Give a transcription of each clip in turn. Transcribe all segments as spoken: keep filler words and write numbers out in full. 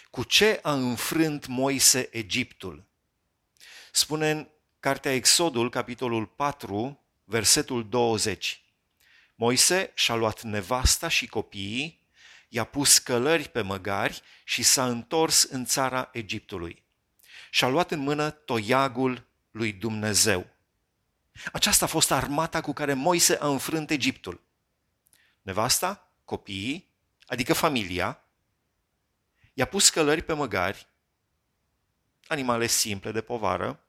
Cu ce a înfrânt Moise Egiptul? Spune în cartea Exodul, capitolul patru, versetul douăzeci. Moise și-a luat nevasta și copiii, i-a pus călări pe măgari și s-a întors în țara Egiptului. Și-a luat în mână toiagul lui Dumnezeu. Aceasta a fost armata cu care Moise a înfrânt Egiptul. Nevasta, copiii, adică familia, i-a pus călări pe măgari, animale simple de povară,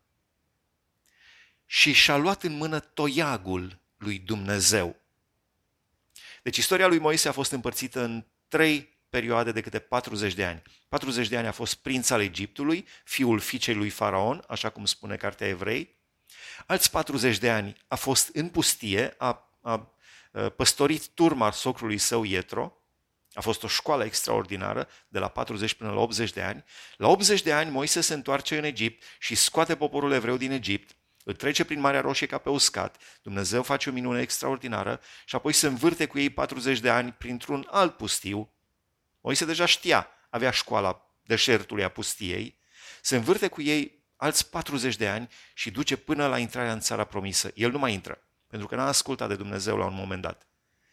și și-a luat în mână toiagul lui Dumnezeu. Deci istoria lui Moise a fost împărțită în trei perioade de câte patruzeci de ani. patruzeci de ani a fost prinț al Egiptului, fiul fiicei lui Faraon, așa cum spune cartea Evrei. Alți patruzeci de ani a fost în pustie, a, a, a păstorit turma socrului său Ietro. A fost o școală extraordinară, de la patruzeci până la optzeci de ani. La optzeci de ani Moise se întoarce în Egipt și scoate poporul evreu din Egipt, îl trece prin Marea Roșie ca pe uscat, Dumnezeu face o minune extraordinară și apoi se învârte cu ei patruzeci de ani printr-un alt pustiu. Moise deja știa, avea școala deșertului, a pustiei, se învârte cu ei alți patruzeci de ani și duce până la intrarea în țara promisă. El nu mai intră, pentru că n-a ascultat de Dumnezeu la un moment dat.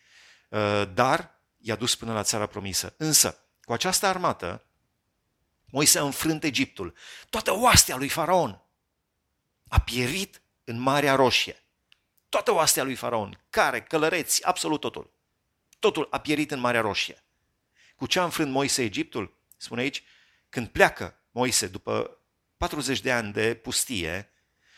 Dar i-a dus până la țara promisă. Însă, cu această armată, Moise a înfrânt Egiptul. Toată oastea lui Faraon a pierit în Marea Roșie. Toată oastea lui Faraon, care, călăreți, absolut totul. Totul a pierit în Marea Roșie. Cu ce a înfrânt Moise Egiptul? Spune aici, când pleacă Moise după patruzeci de ani de pustie,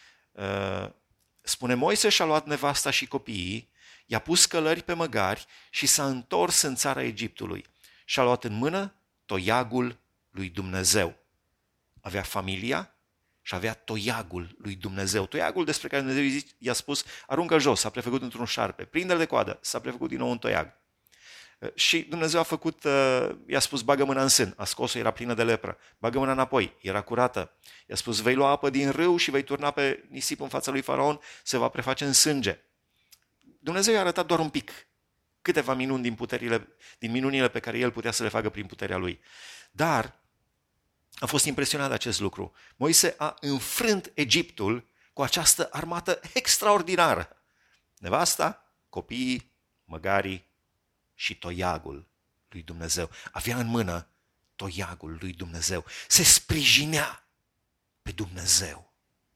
spune, Moise și-a luat nevasta și copiii, i-a pus călări pe măgari și s-a întors în țara Egiptului. Și-a luat în mână toiagul lui Dumnezeu. Avea familia și avea toiagul lui Dumnezeu. Toiagul despre care Dumnezeu i-a spus, aruncă jos, s-a prefăcut într-un șarpe, prinde-l de coadă, s-a prefăcut din nou un toiag. Și Dumnezeu a făcut, i-a spus, bagă mâna în sân, a scos-o, era plină de lepră, bagă mâna înapoi, era curată. I-a spus, vei lua apă din râu și vei turna pe nisip în fața lui Faraon, se va preface în sânge. Dumnezeu i-a arătat doar un pic, câteva minuni din, puterile, din minunile pe care el putea să le facă prin puterea lui. Dar a fost impresionat de acest lucru. Moise a înfrânt Egiptul cu această armată extraordinară. Nevasta, copiii, măgarii și toiagul lui Dumnezeu. Avea în mână toiagul lui Dumnezeu. Se sprijinea pe Dumnezeu.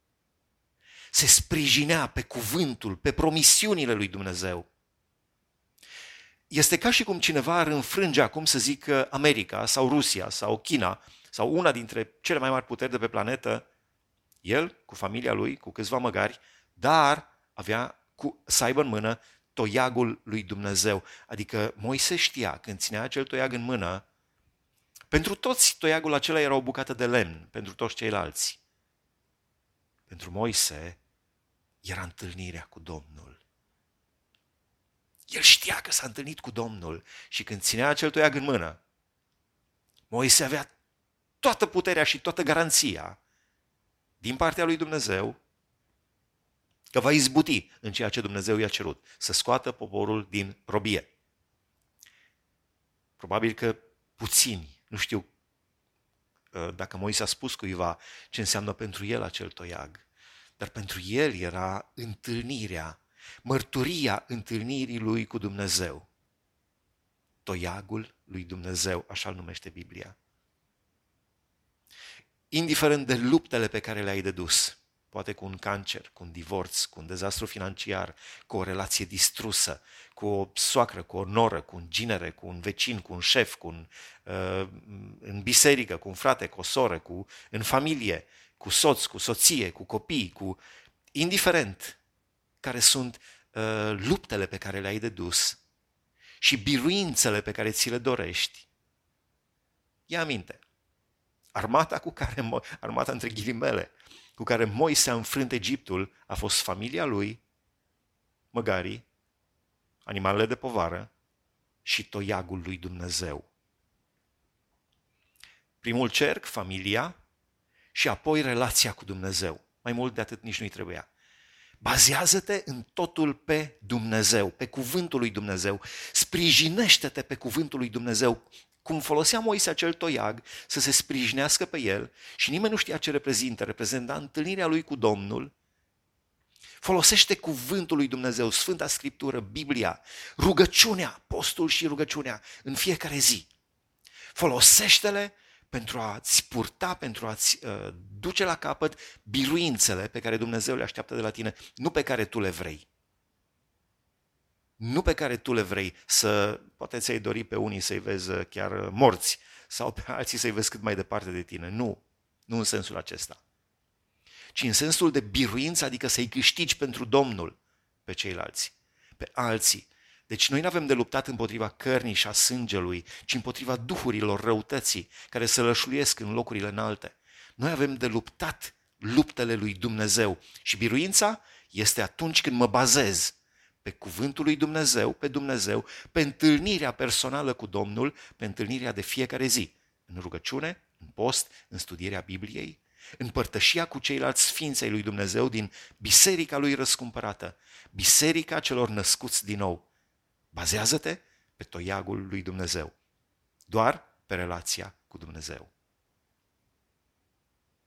Se sprijinea pe cuvântul, pe promisiunile lui Dumnezeu. Este ca și cum cineva ar înfrânge acum, să zic, America sau Rusia sau China sau una dintre cele mai mari puteri de pe planetă, el cu familia lui, cu câțiva măgari, dar avea cu, să aibă în mână toiagul lui Dumnezeu. Adică Moise știa, când ținea acel toiag în mână, pentru toți toiagul acela era o bucată de lemn, pentru toți ceilalți. Pentru Moise era întâlnirea cu Domnul. El știa că s-a întâlnit cu Domnul și când ținea acel toiag în mână, Moise avea toată puterea și toată garanția din partea lui Dumnezeu că va izbuti în ceea ce Dumnezeu i-a cerut, să scoată poporul din robie. Probabil că puțini, nu știu dacă Moise a spus cuiva ce înseamnă pentru el acel toiag, dar pentru el era întâlnirea, mărturia întâlnirii lui cu Dumnezeu. Toiagul lui Dumnezeu, așa îl numește Biblia. Indiferent de luptele pe care le-ai de dus, poate cu un cancer, cu un divorț, cu un dezastru financiar, cu o relație distrusă, cu o soacră, cu o noră, cu un ginere, cu un vecin, cu un șef, cu un, uh, în biserică, cu un frate, cu o soră, cu, în familie, cu soț, cu soție, cu copii, cu indiferent care sunt uh, luptele pe care le-ai de dus și biruințele pe care ți le dorești. Ia aminte, armata cu care, armata între ghilimele, cu care Moise a înfrânt Egiptul a fost familia lui, măgarii, animalele de povară și toiagul lui Dumnezeu. Primul cerc, familia, și apoi relația cu Dumnezeu. Mai mult de atât nici nu-i trebuia. Bazează-te în totul pe Dumnezeu, pe cuvântul lui Dumnezeu. Sprijinește-te pe cuvântul lui Dumnezeu. cum folosea Moise acel toiag să se sprijinească pe el și nimeni nu știa ce reprezintă, reprezenta întâlnirea lui cu Domnul, folosește cuvântul lui Dumnezeu, Sfânta Scriptură, Biblia, rugăciunea, postul și rugăciunea în fiecare zi. Folosește-le pentru a-ți purta, pentru a-ți uh, duce la capăt biruințele pe care Dumnezeu le așteaptă de la tine, nu pe care tu le vrei. Nu pe care tu le vrei, să poate ți-ai dori pe unii să-i vezi chiar morți sau pe alții să-i vezi cât mai departe de tine. Nu, nu în sensul acesta. Ci în sensul de biruință, adică să-i câștigi pentru Domnul pe ceilalți, pe alții. Deci noi nu avem de luptat împotriva cărnii și a sângelui, ci împotriva duhurilor răutății care se lășluiesc în locurile înalte. Noi avem de luptat luptele lui Dumnezeu și biruința este atunci când mă bazez pe cuvântul lui Dumnezeu, pe Dumnezeu, pe întâlnirea personală cu Domnul, pe întâlnirea de fiecare zi, în rugăciune, în post, în studierea Bibliei, în părtășia cu ceilalți sfinți ai lui Dumnezeu din biserica lui răscumpărată, biserica celor născuți din nou. Bazează-te pe toiagul lui Dumnezeu, doar pe relația cu Dumnezeu.